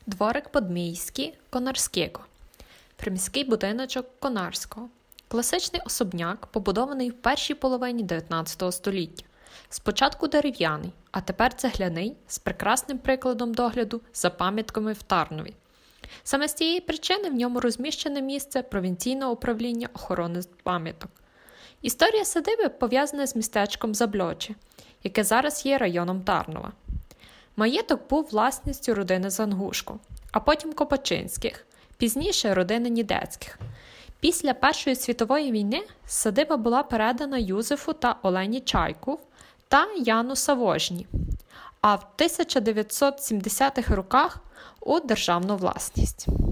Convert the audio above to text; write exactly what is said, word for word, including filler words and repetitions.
Дворик Подмійський Конарського. Приміський будиночок Конарського. Класичний особняк, побудований в першій половині дев'ятнадцятого століття. Спочатку дерев'яний, а тепер цегляний, з прекрасним прикладом догляду за пам'ятками в Тарнові. Саме з цієї причини в ньому розміщене місце провінційного управління охорони пам'яток. Історія садиби пов'язана з містечком Заблоче, яке зараз є районом Тарнова. Маєток був власністю родини Зангушко, а потім Копачинських, пізніше родини Нідецьких. Після Першої світової війни садиба була передана Юзефу та Олені Чайку та Яну Савожні, а в тисяча дев'ятсот сімдесятих роках у державну власність.